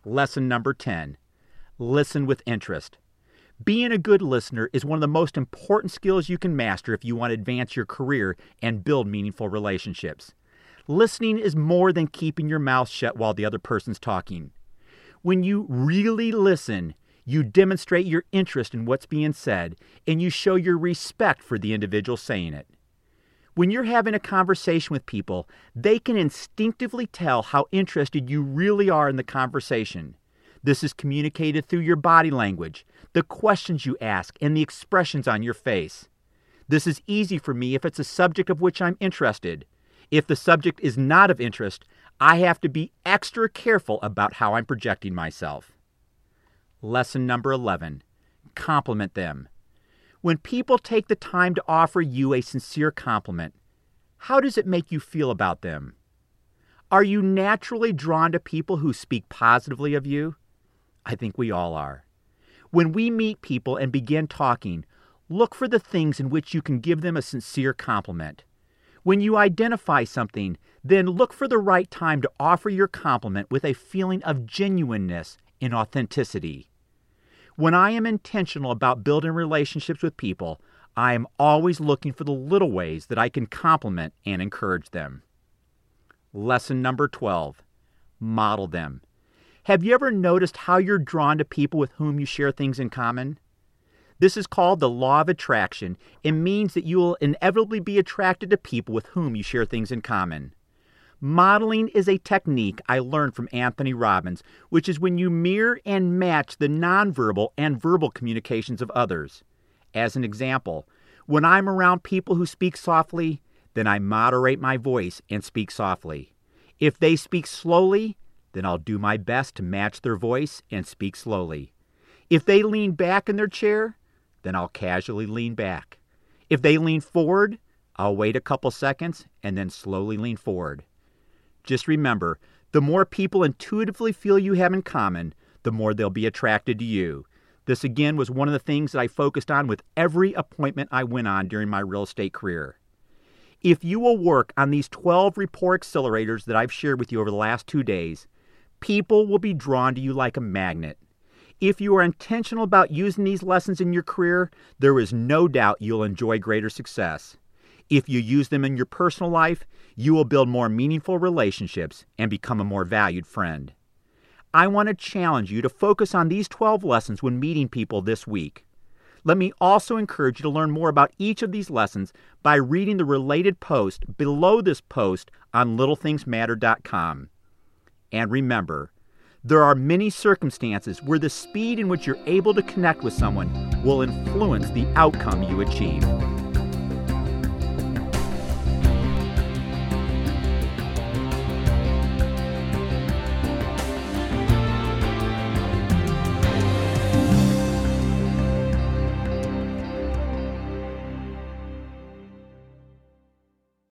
Lesson number 10, listen with interest. Being a good listener is one of the most important skills you can master if you want to advance your career and build meaningful relationships. Listening is more than keeping your mouth shut while the other person's talking. When you really listen, you demonstrate your interest in what's being said, and you show your respect for the individual saying it. When you're having a conversation with people, they can instinctively tell how interested you really are in the conversation. This is communicated through your body language, the questions you ask, and the expressions on your face. This is easy for me if it's a subject of which I'm interested. If the subject is not of interest, I have to be extra careful about how I'm projecting myself. Lesson number 11, compliment them. When people take the time to offer you a sincere compliment, how does it make you feel about them? Are you naturally drawn to people who speak positively of you? I think we all are. When we meet people and begin talking, look for the things in which you can give them a sincere compliment. When you identify something, then look for the right time to offer your compliment with a feeling of genuineness and authenticity. When I am intentional about building relationships with people, I am always looking for the little ways that I can compliment and encourage them. Lesson number 12, model them. Have you ever noticed how you're drawn to people with whom you share things in common? This is called the law of attraction. It means that you will inevitably be attracted to people with whom you share things in common. Modeling is a technique I learned from Anthony Robbins, which is when you mirror and match the nonverbal and verbal communications of others. As an example, when I'm around people who speak softly, then I moderate my voice and speak softly. If they speak slowly, then I'll do my best to match their voice and speak slowly. If they lean back in their chair, then I'll casually lean back. If they lean forward, I'll wait a couple seconds and then slowly lean forward. Just remember, the more people intuitively feel you have in common, the more they'll be attracted to you. This again was one of the things that I focused on with every appointment I went on during my real estate career. If you will work on these 12 rapport accelerators that I've shared with you over the last 2 days, people will be drawn to you like a magnet. If you are intentional about using these lessons in your career, there is no doubt you'll enjoy greater success. If you use them in your personal life, you will build more meaningful relationships and become a more valued friend. I want to challenge you to focus on these 12 lessons when meeting people this week. Let me also encourage you to learn more about each of these lessons by reading the related post below this post on littlethingsmatter.com. And remember, there are many circumstances where the speed in which you're able to connect with someone will influence the outcome you achieve.